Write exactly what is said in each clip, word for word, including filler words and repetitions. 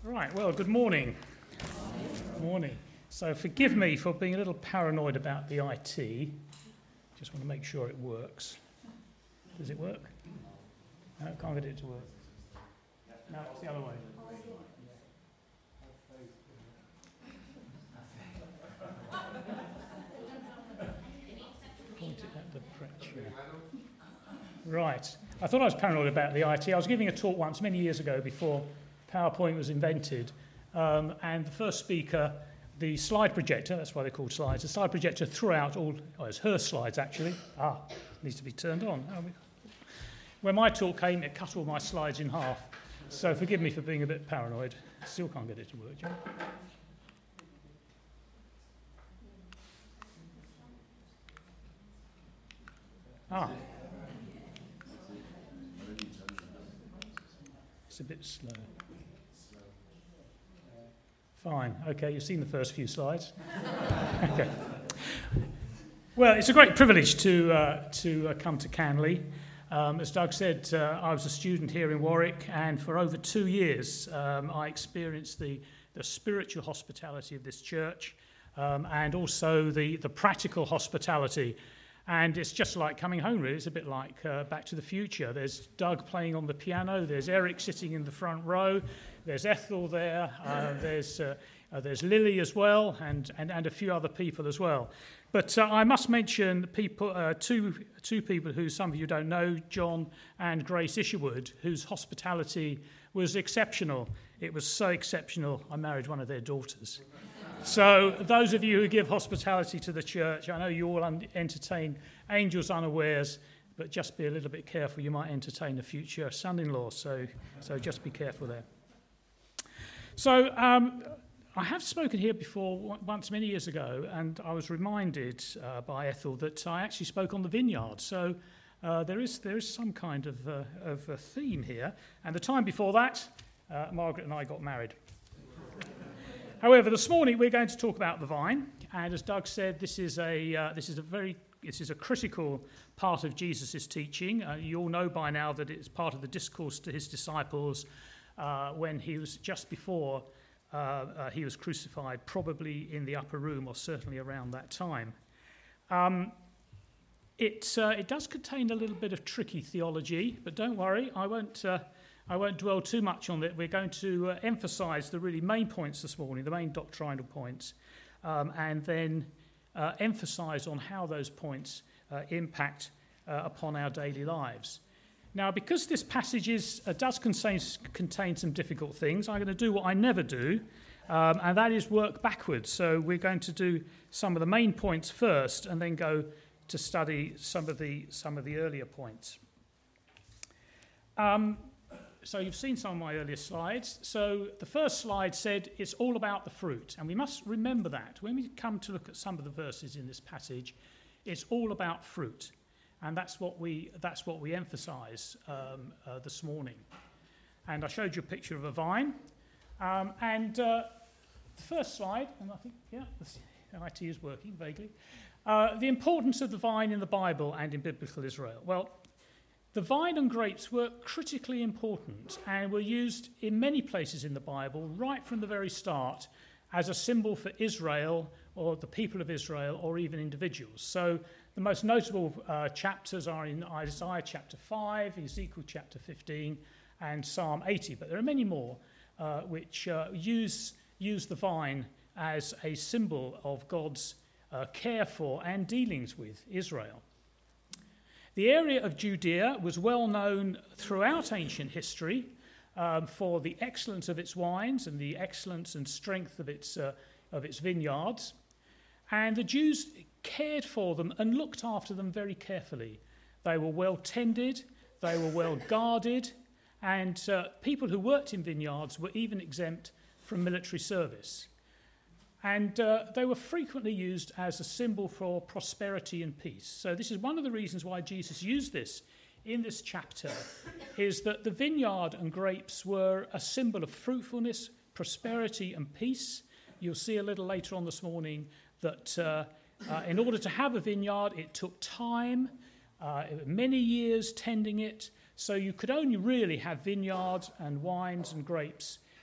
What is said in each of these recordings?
Right, well, good morning. Good morning. So forgive me for being a little paranoid about the I T. Just want to make sure it works. Does it work? No, can't get it to work. No, it's the other way. Point it at the pressure. Right. I thought I was paranoid about the I T. I was giving a talk once many years ago before PowerPoint was invented, um, and the first speaker, the slide projector, that's why they're called slides, the slide projector threw out all, oh, it's her slides actually, ah, needs to be turned on. When my talk came, it cut all my slides in half, so forgive me for being a bit paranoid. Still can't get it to work, John. Ah. It's a bit slow. Fine. Okay, you've seen the first few slides. Okay. Well, it's a great privilege to uh, to uh, come to Canley. Um, as Doug said, uh, I was a student here in Warwick, and for over two years um, I experienced the, the spiritual hospitality of this church um, and also the, the practical hospitality. And it's just like coming home, really. It's a bit like uh, Back to the Future. There's Doug playing on the piano. There's Eric sitting in the front row. There's Ethel there. Uh, there's uh, uh, there's Lily as well, and, and, and a few other people as well. But uh, I must mention people, uh, two two people who some of you don't know, John and Grace Isherwood, whose hospitality was exceptional. It was so exceptional, I married one of their daughters. So those of you who give hospitality to the church, I know you all un- entertain angels unawares, but just be a little bit careful. You might entertain a future son-in-law, so so just be careful there. So um, I have spoken here before once many years ago, and I was reminded uh, by Ethel that I actually spoke on the vineyard. So uh, there is there is some kind of, uh, of a theme here. And the time before that, uh, Margaret and I got married. However, this morning we're going to talk about the vine, and as Doug said, this is a uh, this is a very this is a critical part of Jesus' teaching. Uh, you all know by now that it's part of the discourse to his disciples uh, when he was just before uh, uh, he was crucified, probably in the upper room or certainly around that time. Um, it uh, it does contain a little bit of tricky theology, but don't worry, I won't. Uh, I won't dwell too much on it. We're going to uh, emphasise the really main points this morning, the main doctrinal points, um, and then uh, emphasise on how those points uh, impact uh, upon our daily lives. Now, because this passage is, uh, does contain, contain some difficult things, I'm going to do what I never do, um, and that is work backwards. So we're going to do some of the main points first, and then go to study some of the some of the earlier points. Um, So you've seen some of my earlier slides. So the first slide said it's all about the fruit. And we must remember that. When we come to look at some of the verses in this passage, it's all about fruit. And that's what we that's what we emphasize um, uh, this morning. And I showed you a picture of a vine. Um, and uh, the first slide, and I think, yeah, the I T is working vaguely. Uh, the importance of the vine in the Bible and in biblical Israel. Well, the vine and grapes were critically important and were used in many places in the Bible right from the very start as a symbol for Israel or the people of Israel or even individuals. So the most notable uh, chapters are in Isaiah chapter five, Ezekiel chapter fifteen, and Psalm eighty. But there are many more uh, which uh, use, use the vine as a symbol of God's uh, care for and dealings with Israel. The area of Judea was well known throughout ancient history um, for the excellence of its wines and the excellence and strength of its uh, of its vineyards. And the Jews cared for them and looked after them very carefully. They were well tended, they were well guarded, and uh, people who worked in vineyards were even exempt from military service. And uh, they were frequently used as a symbol for prosperity and peace. So this is one of the reasons why Jesus used this in this chapter, is that the vineyard and grapes were a symbol of fruitfulness, prosperity and peace. You'll see a little later on this morning that uh, uh, in order to have a vineyard, it took time, uh, many years tending it. So you could only really have vineyards and wines and grapes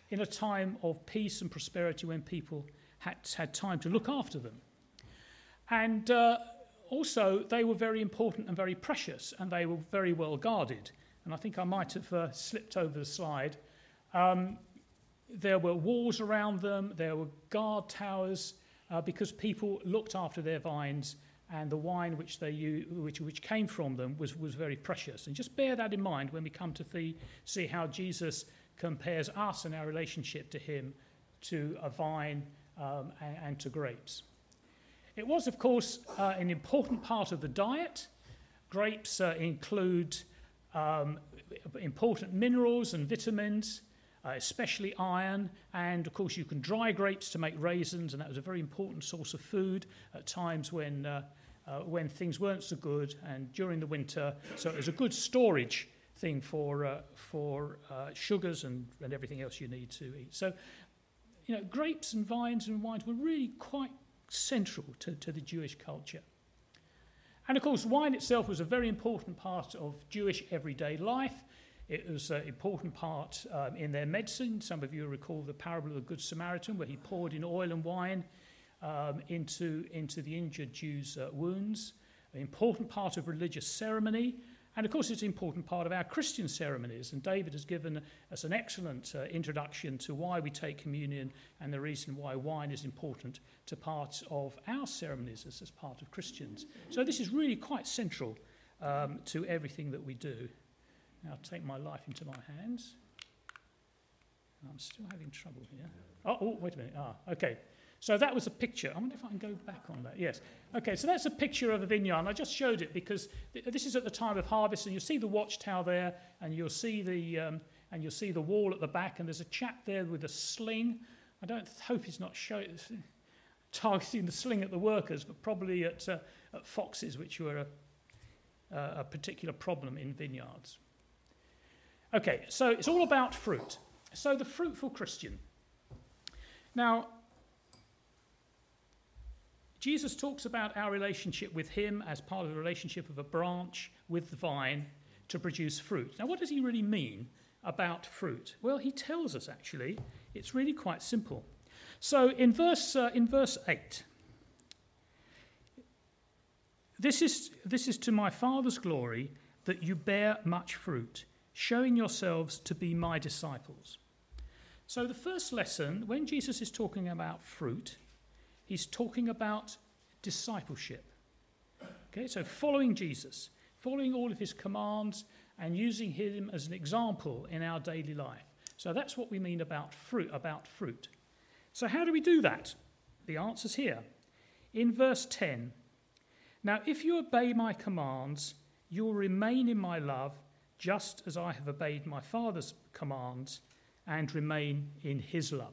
in a time of peace and prosperity when people had, had time to look after them. And uh, also, they were very important and very precious, and they were very well guarded. And I think I might have uh, slipped over the slide. Um, there were walls around them, there were guard towers, uh, because people looked after their vines, and the wine which they used, which, which came from them was, was very precious. And just bear that in mind when we come to the, see how Jesus compares us and our relationship to him to a vine um, and, and to grapes. It was, of course, uh, an important part of the diet. Grapes uh, include um, important minerals and vitamins, uh, especially iron, and of course you can dry grapes to make raisins, and that was a very important source of food at times when uh, uh, when things weren't so good and during the winter. So it was a good storage thing for uh, for uh, sugars and, and everything else you need to eat. So, you know, grapes and vines and wines were really quite central to, to the Jewish culture. And of course, wine itself was a very important part of Jewish everyday life. It was an important part um, in their medicine. Some of you recall the parable of the Good Samaritan, where he poured in oil and wine um, into, into the injured Jews' uh, wounds. An important part of religious ceremony. And of course, it's an important part of our Christian ceremonies. And David has given us an excellent uh, introduction to why we take communion and the reason why wine is important to parts of our ceremonies as, as part of Christians. So this is really quite central um, to everything that we do. Now I'll take my life into my hands. I'm still having trouble here. Oh, oh, wait a minute. Ah, okay. So that was a picture. I wonder if I can go back on that. Yes. Okay, so that's a picture of a vineyard. And I just showed it because th- this is at the time of harvest, and you'll see the watchtower there, and you'll see the um, and you'll see the wall at the back, and there's a chap there with a sling. I don't hope he's not showing targeting the sling at the workers, but probably at, uh, at foxes, which were a, a particular problem in vineyards. Okay, so it's all about fruit. So the fruitful Christian. Now, Jesus talks about our relationship with him as part of the relationship of a branch with the vine to produce fruit. Now, what does he really mean about fruit? Well, he tells us, actually. It's really quite simple. So in verse uh, in verse eight, this is, this is to my Father's glory that you bear much fruit, showing yourselves to be my disciples. So the first lesson, when Jesus is talking about fruit, he's talking about discipleship. Okay, so following Jesus, following all of his commands and using him as an example in our daily life. So that's what we mean about fruit, about fruit. So how do we do that? The answer's here. In verse ten, now if you obey my commands, you will remain in my love, just as I have obeyed my Father's commands and remain in his love.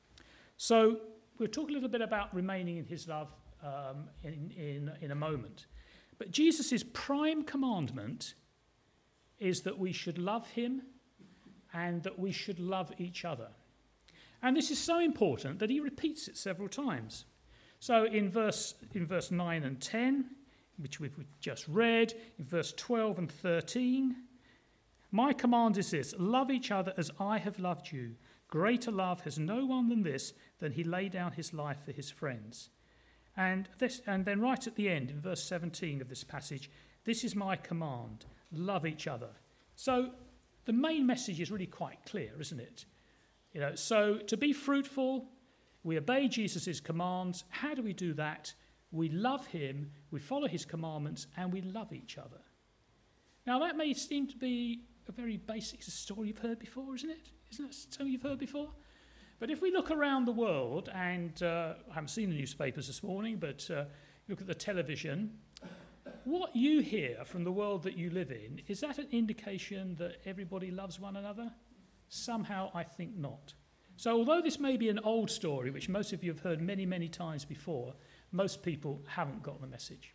So we'll talk a little bit about remaining in his love um, in, in, in a moment. But Jesus' prime commandment is that we should love him and that we should love each other. And this is so important that he repeats it several times. So in verse, in verse nine and ten, which we've just read, in verse twelve and thirteen, my command is this, love each other as I have loved you. Greater love has no one than this, than he lay down his life for his friends. And this, and then right at the end, in verse seventeen of this passage, this is my command, love each other. So the main message is really quite clear, isn't it? You know, so to be fruitful, we obey Jesus' commands. How do we do that? We love him, we follow his commandments, and we love each other. Now that may seem to be a very basic story you've heard before, isn't it? Isn't that something you've heard before? But if we look around the world, and uh, I haven't seen the newspapers this morning, but uh, look at the television, what you hear from the world that you live in, is that an indication that everybody loves one another? Somehow I think not. So although this may be an old story, which most of you have heard many, many times before, most people haven't got the message.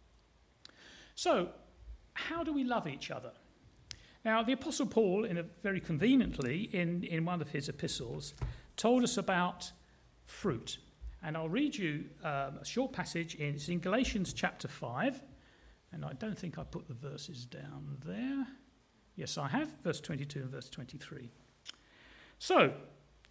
So how do we love each other? Now, the Apostle Paul, in a very conveniently, in, in one of his epistles, told us about fruit. And I'll read you um, a short passage. In, it's in Galatians chapter five. And I don't think I put the verses down there. Yes, I have. Verse twenty-two and verse twenty-three. So,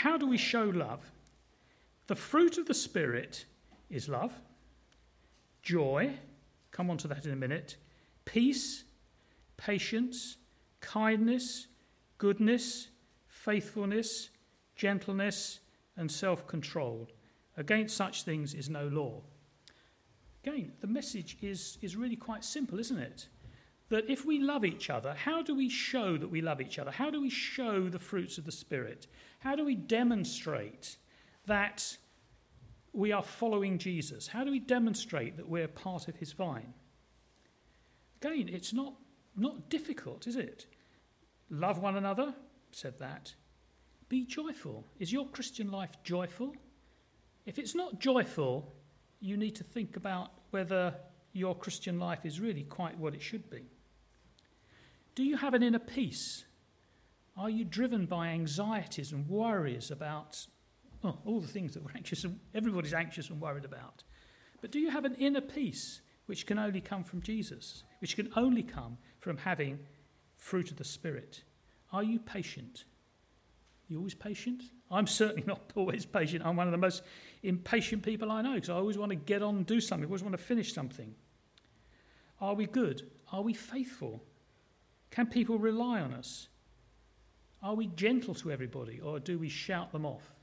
how do we show love? The fruit of the Spirit is love, joy, come on to that in a minute, peace, patience, kindness, goodness, faithfulness, gentleness, and self-control. Against such things is no law. Again, the message is, is really quite simple, isn't it? That if we love each other, how do we show that we love each other? How do we show the fruits of the Spirit? How do we demonstrate that we are following Jesus? How do we demonstrate that we're part of his vine? Again, it's not, not difficult, is it? Love one another, said that. Be joyful. Is your Christian life joyful? If it's not joyful, you need to think about whether your Christian life is really quite what it should be. Do you have an inner peace? Are you driven by anxieties and worries about oh, all the things that we're anxious and everybody's anxious and worried about? But do you have an inner peace which can only come from Jesus, which can only come from having fruit of the Spirit? Are you patient? You always patient? I'm certainly not always patient. I'm one of the most impatient people I know because I always want to get on and do something. I always want to finish something. Are we good? Are we faithful? Can people rely on us? Are we gentle to everybody or do we shout them off?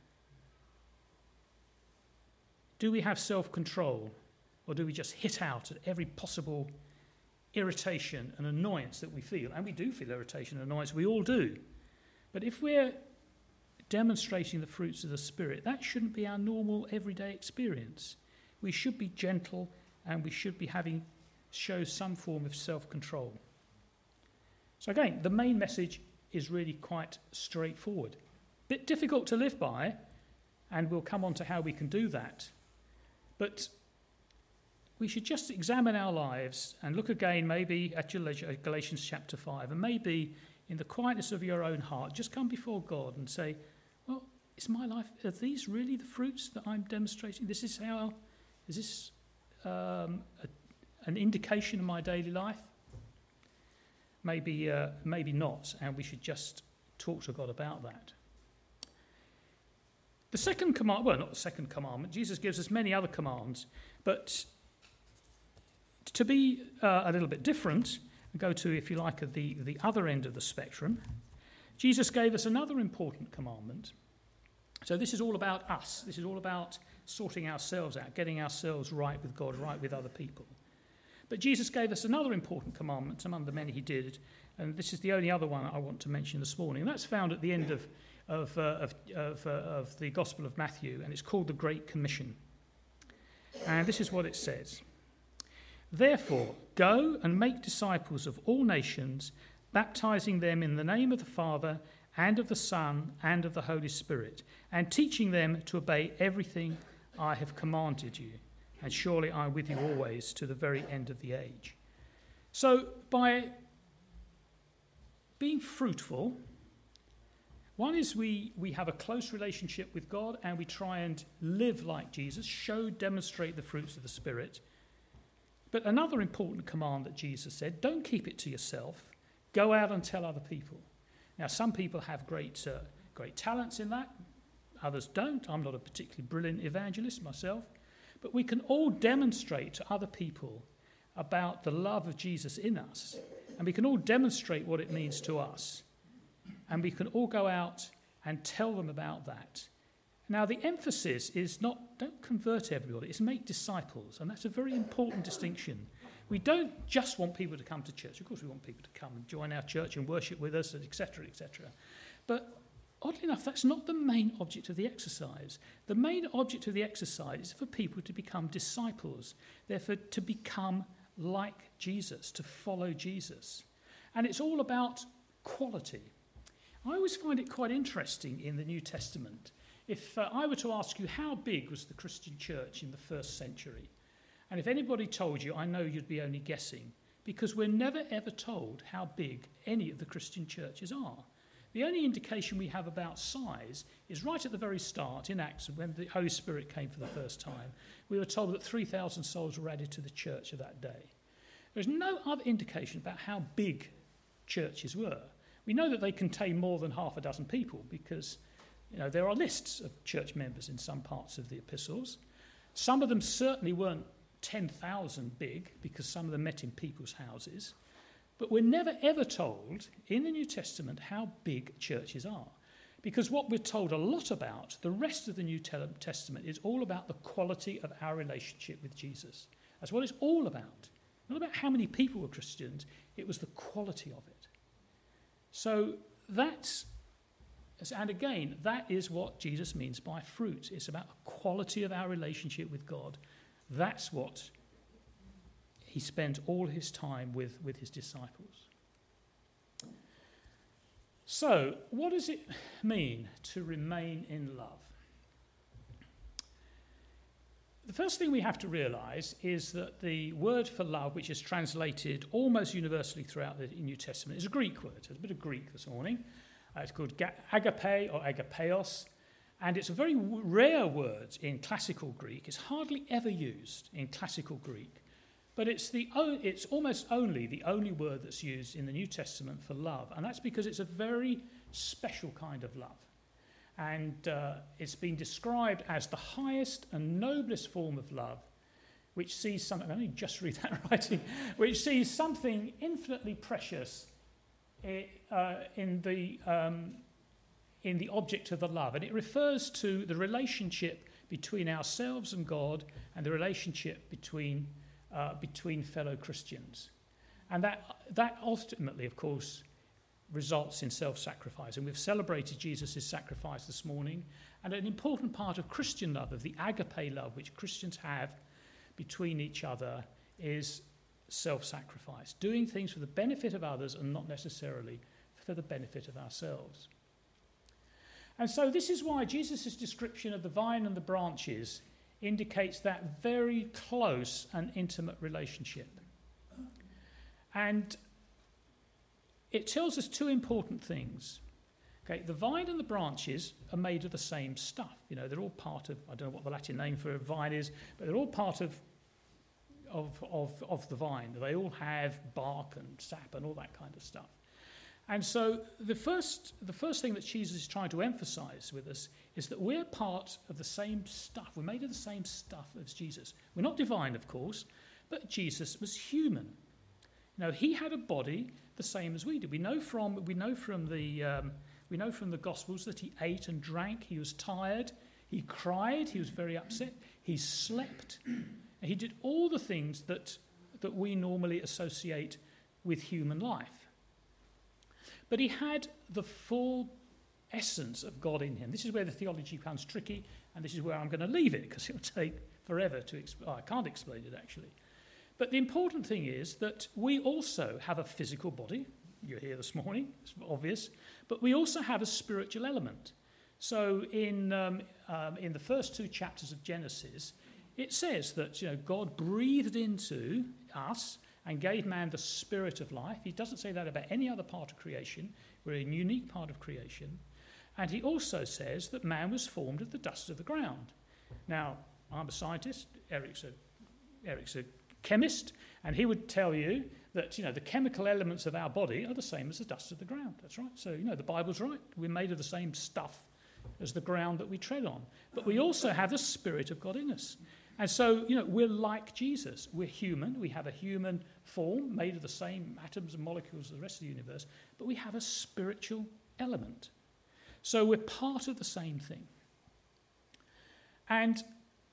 Do we have self-control or do we just hit out at every possible irritation and annoyance that we feel? And we do feel irritation and annoyance. We all do. But if we're demonstrating the fruits of the Spirit, that shouldn't be our normal everyday experience. We should be gentle and we should be having show some form of self-control. So again, the main message is really quite straightforward. Bit difficult to live by, and we'll come on to how we can do that. But we should just examine our lives and look again maybe at Galatians chapter five, and maybe in the quietness of your own heart, just come before God and say, well, is my life, are these really the fruits that I'm demonstrating? This is how, is this um, a, an indication of my daily life? Maybe, uh, maybe not, and we should just talk to God about that. The second command, well, not the second commandment, Jesus gives us many other commands, but to be uh, a little bit different, go to, if you like, at the, the other end of the spectrum, Jesus gave us another important commandment. So this is all about us. This is all about sorting ourselves out, getting ourselves right with God, right with other people. But Jesus gave us another important commandment among the many he did, and this is the only other one I want to mention this morning. And that's found at the end of, of, uh, of, of, uh, of the Gospel of Matthew, and it's called the Great Commission. And this is what it says. Therefore, go and make disciples of all nations, baptizing them in the name of the Father and of the Son and of the Holy Spirit, and teaching them to obey everything I have commanded you. And surely I am with you always to the very end of the age. So by being fruitful, one is we, we have a close relationship with God and we try and live like Jesus, show, demonstrate the fruits of the Spirit. But another important command that Jesus said, don't keep it to yourself. Go out and tell other people. Now, some people have great, uh, great talents in that. Others don't. I'm not a particularly brilliant evangelist myself. But we can all demonstrate to other people about the love of Jesus in us. And we can all demonstrate what it means to us. And we can all go out and tell them about that. Now, the emphasis is not, don't convert everybody, it's make disciples. And that's a very important distinction. We don't just want people to come to church. Of course, we want people to come and join our church and worship with us, et cetera, et cetera. But oddly enough, that's not the main object of the exercise. The main object of the exercise is for people to become disciples. Therefore, to become like Jesus, to follow Jesus. And it's all about quality. I always find it quite interesting in the New Testament. If uh, I were to ask you how big was the Christian church in the first century, and if anybody told you, I know you'd be only guessing, because we're never ever told how big any of the Christian churches are. The only indication we have about size is right at the very start in Acts, when the Holy Spirit came for the first time. We were told that three thousand souls were added to the church of that day. There's no other indication about how big churches were. We know that they contain more than half a dozen people because You know, there are lists of church members in some parts of the epistles. Some of them certainly weren't ten thousand big, because some of them met in people's houses. But we're never ever told in the New Testament how big churches are. Because what we're told a lot about, the rest of the New Testament, is all about the quality of our relationship with Jesus. That's what it's all about. Not about how many people were Christians, it was the quality of it. So that's, and again, that is what Jesus means by fruit. It's about the quality of our relationship with God. That's what he spent all his time with, with his disciples. So, what does it mean to remain in love? The first thing we have to realise is that the word for love, which is translated almost universally throughout the New Testament, is a Greek word. There's a bit of Greek this morning. Uh, it's called agape or agapeos, and it's a very w- rare word in classical Greek. It's hardly ever used in classical Greek. But it's, the, it's almost only the only word that's used in the New Testament for love. And that's because it's a very special kind of love. And uh, it's been described as the highest and noblest form of love, which sees something, let me just read that writing, which sees something infinitely precious uh, in, the, um, in the object of the love. And it refers to the relationship between ourselves and God, and the relationship between Uh, between fellow Christians. And that that ultimately, of course, results in self-sacrifice. And we've celebrated Jesus' sacrifice this morning. And an important part of Christian love, of the agape love which Christians have between each other, is self-sacrifice. Doing things for the benefit of others and not necessarily for the benefit of ourselves. And so this is why Jesus' description of the vine and the branches indicates that very close and intimate relationship. And it tells us two important things. Okay, the vine and the branches are made of the same stuff. You know, they're all part of, I don't know what the Latin name for a vine is, but they're all part of, of, of, of the vine. They all have bark and sap and all that kind of stuff. And so the first, the first thing that Jesus is trying to emphasize with us is that we're part of the same stuff. We're made of the same stuff as Jesus. We're not divine, of course, but Jesus was human. You know, he had a body the same as we did. We know from we know from the um, we know from the Gospels that he ate and drank. He was tired. He cried. He was very upset. He slept. He did all the things that that we normally associate with human life. But he had the full essence of God in him. This is where the theology becomes tricky, and this is where I'm going to leave it, because it will take forever to explain. Oh, I can't explain it, actually. But the important thing is that we also have a physical body. You're here this morning, it's obvious. But we also have a spiritual element. So in, um, um, in the first two chapters of Genesis, it says that, you know, God breathed into us and gave man the spirit of life. He doesn't say that about any other part of creation. We're a unique part of creation. And he also says that man was formed of the dust of the ground. Now, I'm a scientist. Eric's a, Eric's a chemist. And he would tell you that, you know, the chemical elements of our body are the same as the dust of the ground. That's right. So, you know, the Bible's right. We're made of the same stuff as the ground that we tread on. But we also have the Spirit of God in us. And so, you know, we're like Jesus. We're human. We have a human form made of the same atoms and molecules as the rest of the universe, but we have a spiritual element. So we're part of the same thing. And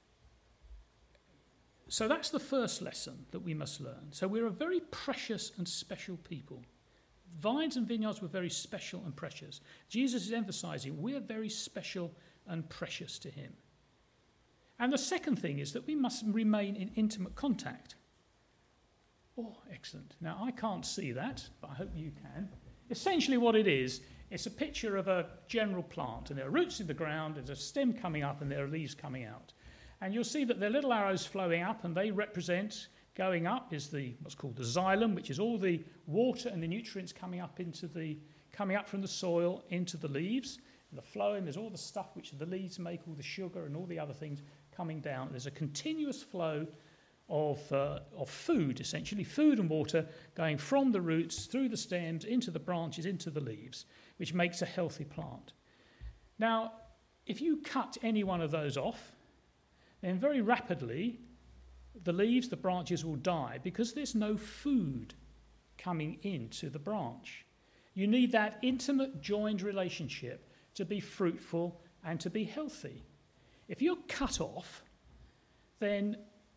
so that's the first lesson that we must learn. So we're a very precious and special people. Vines and vineyards were very special and precious. Jesus is emphasizing we're very special and precious to him. And the second thing is that we must remain in intimate contact. Oh, excellent. Now, I can't see that, but I hope you can. Essentially what it is, it's a picture of a general plant, and there are roots in the ground, there's a stem coming up, and there are leaves coming out. And you'll see that there are little arrows flowing up, and they represent, going up is the what's called the xylem, which is all the water and the nutrients coming up into the coming up from the soil into the leaves. And the flowing, there's all the stuff which the leaves make, all the sugar and all the other things coming down. There's a continuous flow of uh, of food, essentially, food and water going from the roots, through the stems, into the branches, into the leaves, which makes a healthy plant. Now, if you cut any one of those off, then very rapidly the leaves, the branches will die because there's no food coming into the branch. You need that intimate, joined relationship to be fruitful and to be healthy. If you're cut off, then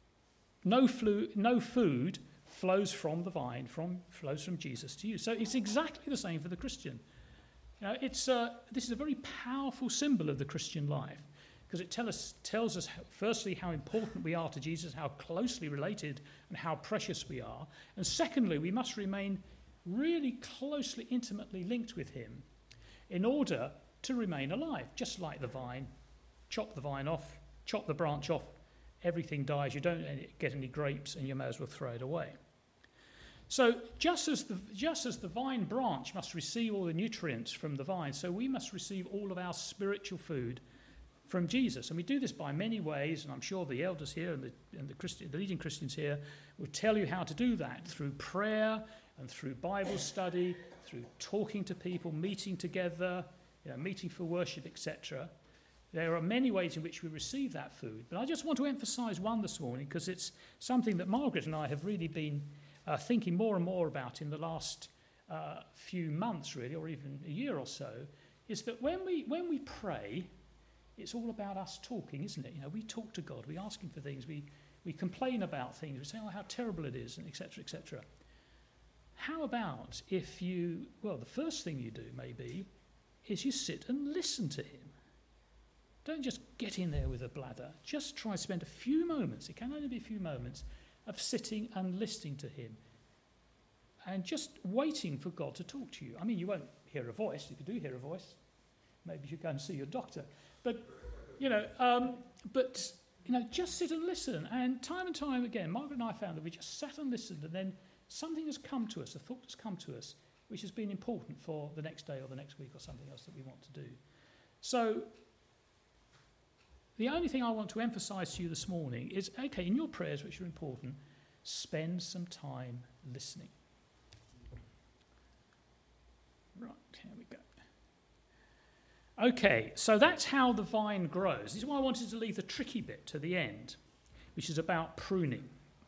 no, flu, no food flows from the vine, from flows from Jesus to you. So it's exactly the same for the Christian. You know, it's uh, this is a very powerful symbol of the Christian life because it tell us, tells us, how, firstly, how important we are to Jesus, how closely related and how precious we are. And secondly, we must remain really closely, intimately linked with him in order to remain alive, just like the vine. Chop the vine off, chop the branch off, everything dies, you don't get any grapes and you may as well throw it away. So just as the just as the vine branch must receive all the nutrients from the vine, so we must receive all of our spiritual food from Jesus. And we do this by many ways, and I'm sure the elders here and the, and the, Christian, the leading Christians here will tell you how to do that, through prayer and through Bible study, through talking to people, meeting together, you know, meeting for worship, et cetera. There are many ways in which we receive that food. But I just want to emphasise one this morning because it's something that Margaret and I have really been uh, thinking more and more about in the last uh, few months, really, or even a year or so, is that when we when we pray, it's all about us talking, isn't it? You know, we talk to God, we ask him for things, we, we complain about things, we say, oh, how terrible it is, and et cetera, et cetera. How about if you, well, the first thing you do, maybe, is you sit and listen to him. Don't just get in there with a blather. Just try to spend a few moments, it can only be a few moments, of sitting and listening to him. And just waiting for God to talk to you. I mean, you won't hear a voice. If you do hear a voice, maybe you should go and see your doctor. But, you know, um, but, you know, just sit and listen. And time and time again, Margaret and I found that we just sat and listened, and then something has come to us, a thought has come to us, which has been important for the next day or the next week or something else that we want to do. So the only thing I want to emphasise to you this morning is, okay, in your prayers, which are important, spend some time listening. Right, here we go. Okay, so that's how the vine grows. This is why I wanted to leave the tricky bit to the end, which is about pruning.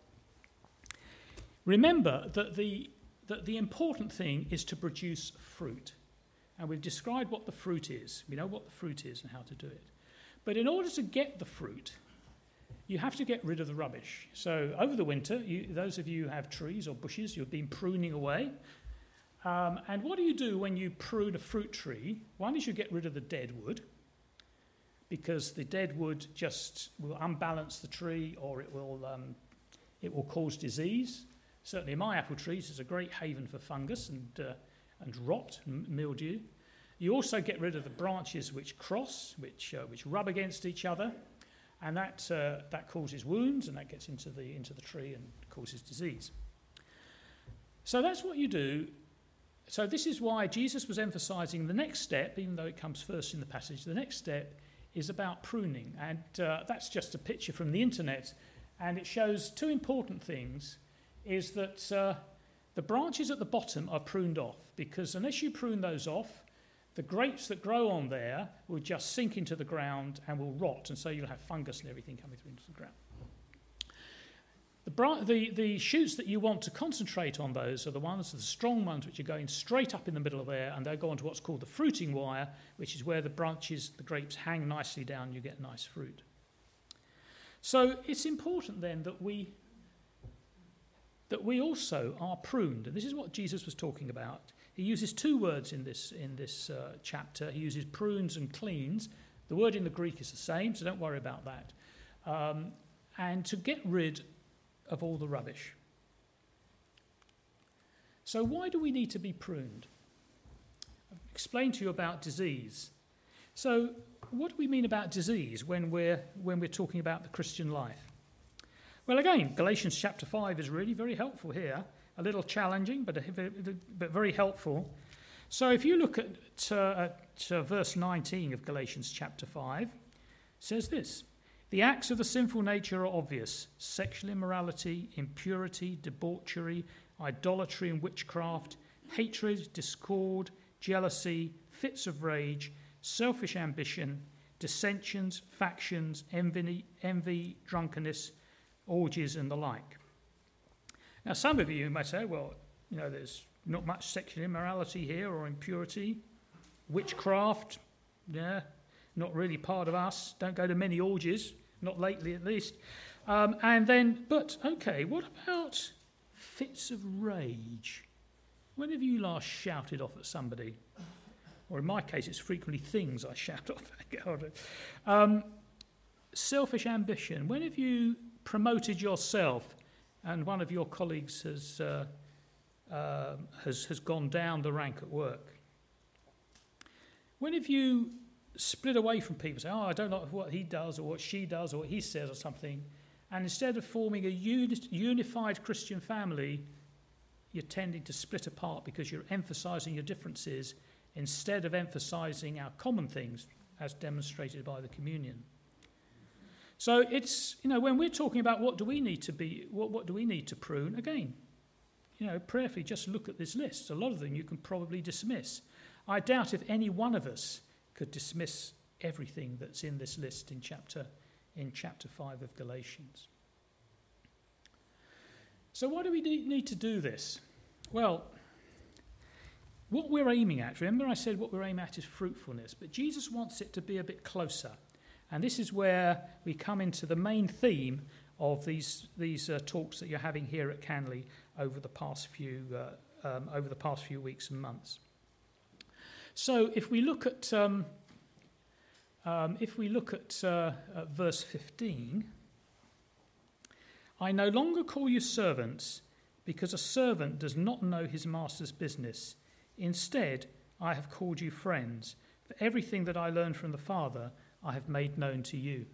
Remember that the, that the important thing is to produce fruit. And we've described what the fruit is. We know what the fruit is and how to do it. But in order to get the fruit, you have to get rid of the rubbish. So over the winter, you, those of you who have trees or bushes, you've been pruning away. Um, and what do you do when you prune a fruit tree? One is you get rid of the dead wood, because the dead wood just will unbalance the tree, or it will um, it will cause disease. Certainly my apple trees is a great haven for fungus and uh, and rot and mildew. You also get rid of the branches which cross, which uh, which rub against each other, and that uh, that causes wounds, and that gets into the into the tree and causes disease. So that's what you do. So this is why Jesus was emphasising the next step, even though it comes first in the passage. The next step is about pruning, and uh, that's just a picture from the internet, and it shows two important things. Is that uh, the branches at the bottom are pruned off, because unless you prune those off, the grapes that grow on there will just sink into the ground and will rot, and so you'll have fungus and everything coming through into the ground. The, bra- the, the shoots that you want to concentrate on those are the ones, the strong ones, which are going straight up in the middle of there, and they'll go onto what's called the fruiting wire, which is where the branches, the grapes, hang nicely down and you get nice fruit. So it's important then that we that we also are pruned. And this is what Jesus was talking about. He uses two words in this in this uh, chapter. He uses prunes and cleans. The word in the Greek is the same, so don't worry about that. Um, and to get rid of all the rubbish. So why do we need to be pruned? I've explained to you about disease. So what do we mean about disease when we're when we're talking about the Christian life? Well, again, Galatians chapter five is really very helpful here. A little challenging, but, a, but very helpful. So if you look at, uh, at uh, verse nineteen of Galatians chapter five, it says this: the acts of the sinful nature are obvious: sexual immorality, impurity, debauchery, idolatry and witchcraft, hatred, discord, jealousy, fits of rage, selfish ambition, dissensions, factions, envy, envy, drunkenness, orgies, and the like. Now, some of you might say, well, you know, there's not much sexual immorality here or impurity, witchcraft, yeah, not really part of us. Don't go to many orgies, not lately at least. Um, and then, but okay, what about fits of rage? When have you last shouted off at somebody? Or in my case, it's frequently things I shout off at. Um, selfish ambition. When have you promoted yourself and one of your colleagues has, uh, uh, has, has gone down the rank at work? When have you split away from people, say, oh, I don't like what he does or what she does or what he says or something, and instead of forming a uni- unified Christian family, you're tending to split apart because you're emphasising your differences instead of emphasising our common things as demonstrated by the communion. So it's, you know, when we're talking about what do we need to be, what, what do we need to prune, again, you know, prayerfully just look at this list. A lot of them you can probably dismiss. I doubt if any one of us could dismiss everything that's in this list in chapter in chapter five of Galatians. So why do we need to do this? Well, what we're aiming at, remember I said what we're aiming at is fruitfulness, but Jesus wants it to be a bit closer. And this is where we come into the main theme of these these uh, talks that you're having here at Canley over the past few uh, um, over the past few weeks and months. So if we look at um, um, if we look at, uh, at verse fifteen, I no longer call you servants, because a servant does not know his master's business. Instead, I have called you friends. For everything that I learned from the Father, I have made known to you.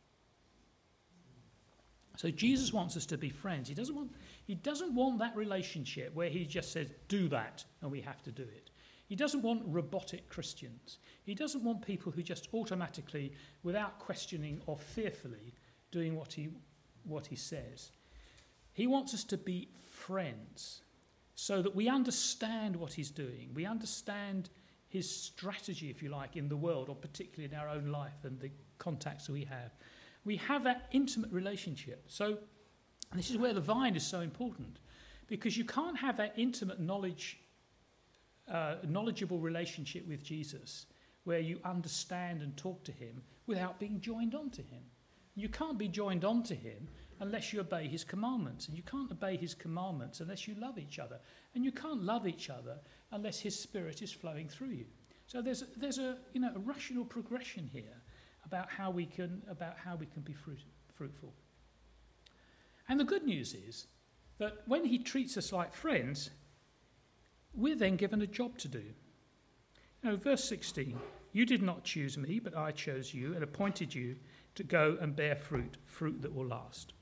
So Jesus wants us to be friends. He doesn't want, he doesn't want that relationship where he just says, do that, and we have to do it. He doesn't want robotic Christians. He doesn't want people who just automatically, without questioning or fearfully, doing what he what he says. He wants us to be friends so that we understand what he's doing. We understand his strategy, if you like, in the world, or particularly in our own life and the contacts that we have. We have that intimate relationship. So and this is where the vine is so important, because you can't have that intimate knowledge, uh, knowledgeable relationship with Jesus where you understand and talk to him without being joined on to him. You can't be joined on to him unless you obey his commandments. And you can't obey his commandments unless you love each other. And you can't love each other unless his spirit is flowing through you. So there's there's a you know a rational progression here about how we can about how we can be fruit, fruitful. And the good news is that when he treats us like friends, we're then given a job to do. You know, verse sixteen, you did not choose me, but I chose you and appointed you to go and bear fruit, fruit that will last.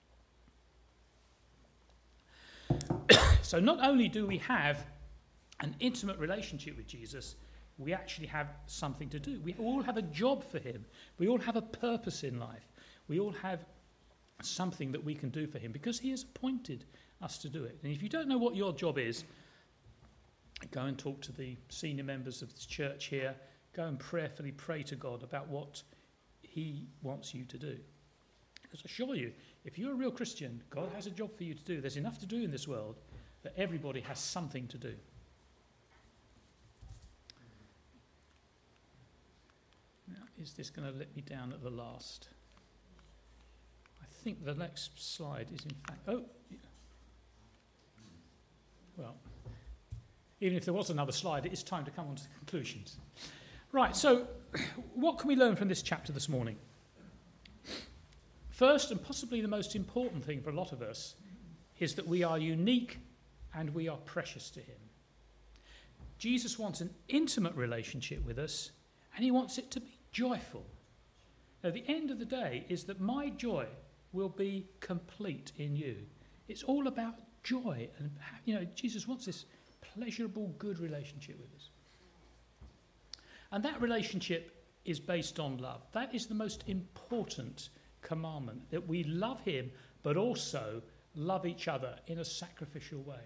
So not only do we have an intimate relationship with Jesus, we actually have something to do. We all have a job for him. We all have a purpose in life. We all have something that we can do for him because he has appointed us to do it. And if you don't know what your job is, go and talk to the senior members of the church here. Go and prayerfully pray to God about what he wants you to do. Because I assure you, if you're a real Christian, God has a job for you to do. There's enough to do in this world that everybody has something to do. Now, is this going to let me down at the last? I think the next slide is in fact... Oh, yeah. Well, even if there was another slide, it is time to come on to the conclusions. Right, so what can we learn from this chapter this morning? First, and possibly the most important thing for a lot of us, is that we are unique and we are precious to him. Jesus wants an intimate relationship with us, and he wants it to be joyful. Now, the end of the day is that my joy will be complete in you. It's all about joy. And, you know, Jesus wants this pleasurable, good relationship with us. And that relationship is based on love. That is the most important commandment, that we love him, but also love each other in a sacrificial way.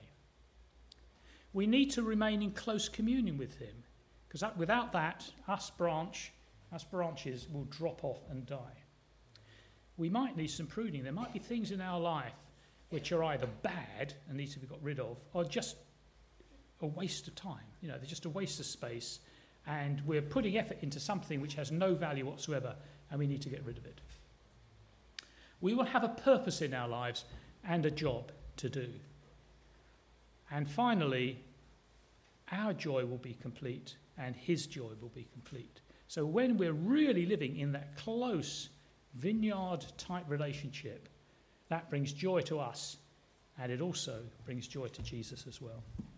We need to remain in close communion with him, because without that, us branch Us branches will drop off and die. We might need some pruning. There might be things in our life which are either bad and need to be got rid of, or just a waste of time. You know, they're just a waste of space, and we're putting effort into something which has no value whatsoever, and we need to get rid of it. We will have a purpose in our lives and a job to do. And finally, our joy will be complete and his joy will be complete. So when we're really living in that close vineyard-type relationship, that brings joy to us, and it also brings joy to Jesus as well.